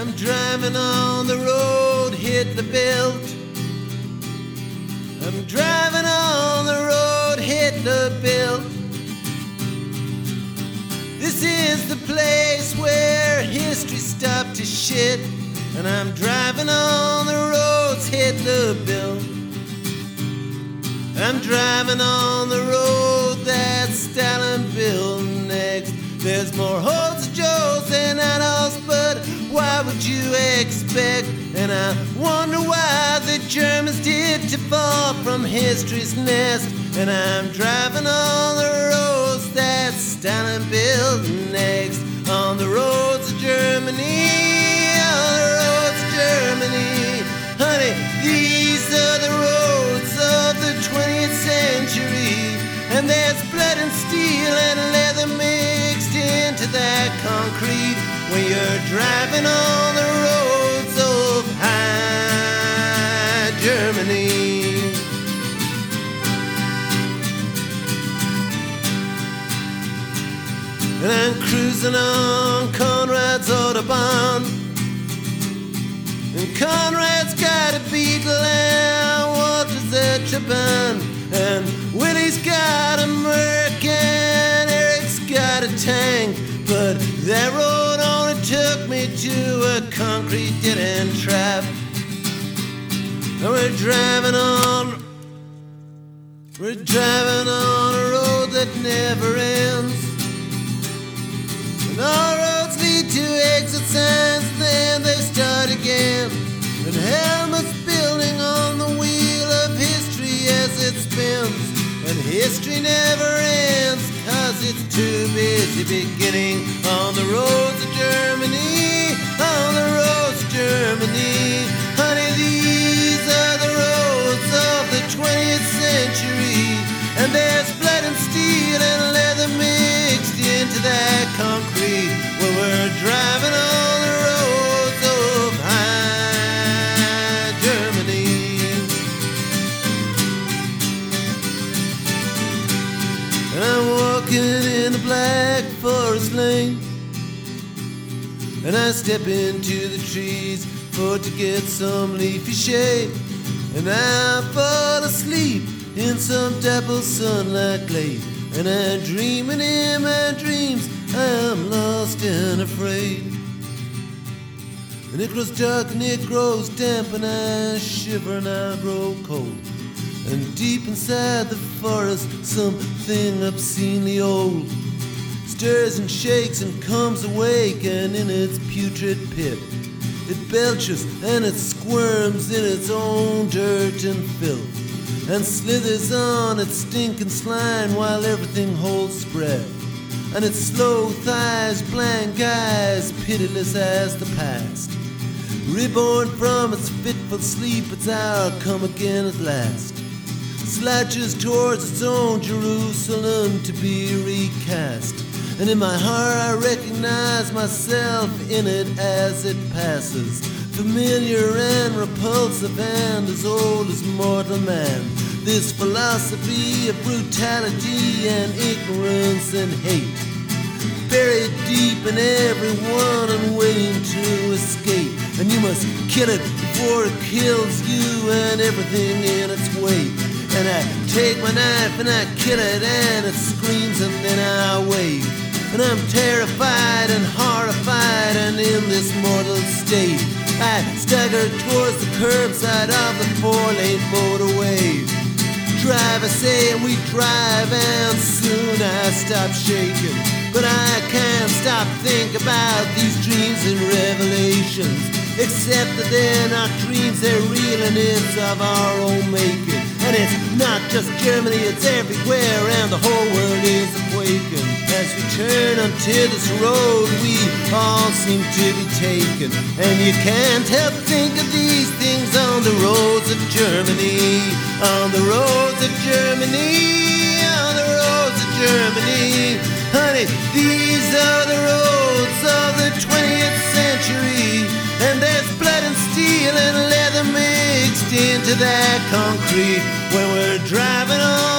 I'm driving on the road Hitler built. I'm driving on the road Hitler built. This is the place where history stopped to shit. And I'm driving on the roads Hitler built. I'm driving on the road that Stalin built. Next, there's more holes of Joes than Adolfs, but why would you expect? And I wonder why the Germans did to fall from history's nest. And I'm driving on the roads that Stalin built. Next, on the roads of Germany, on the roads of Germany. Honey, these are the roads of the 20th century. And there's blood and steel and leather mixed into that concrete when you're driving on the roads of high Germany. And I'm cruising on Conrad's Autobahn. And Conrad's got a Beetle and Walter's a Trabant. And Willie's got a Merc and Eric's got a tank. But that road only took me to a concrete dead-end trap. And we're driving on a road that never ends. And all roads lead to exit signs, then they start again. And Helmut's building on the wheel of history as it spins. And history never ends, 'cause it's too busy beginning. On the roads of Germany, on the roads of Germany. Honey, these are the roads of the 20th century. And there's blood and steel and leather mixed into that concrete when we're driving on the roads of high Germany. And I'm walking in the Black Forest Lane, and I step into the trees for to get some leafy shade. And I fall asleep in some dapple sunlight glade. And I dream, and in my dreams I am lost and afraid. And it grows dark and it grows damp, and I shiver and I grow cold. And deep inside the forest something obscenely old stirs and shakes and comes awake, and in its putrid pit it belches and it squirms in its own dirt and filth, and slithers on its stinking slime while everything holds breath. And its slow thighs, blank eyes, pitiless as the past. Reborn from its fitful sleep, its hour come again at last. Slouches towards its own Jerusalem to be recast. And in my heart I recognize myself in it as it passes, familiar and repulsive and as old as mortal man. This philosophy of brutality and ignorance and hate, buried deep in everyone and waiting to escape. And you must kill it before it kills you and everything in its wake. And I take my knife and I kill it and it screams and then I wave. And I'm terrified and horrified and in this mortal state I stagger towards the curbside of the four-lane motorway. Drive, I say, and we drive, and soon I stop shaking. But I can't stop thinking about these dreams and revelations, except that they're not dreams, they're real, and it's of our own making. And it's not just Germany, it's everywhere, and the whole world is quaking. As we turn onto this road, we all seem to be taken. And you can't help think of these things on the roads of Germany, on the roads of Germany, on the roads of Germany. Honey, these are the roads of the 20th century, and there's blood and steel and leather mixed into that concrete when we're driving on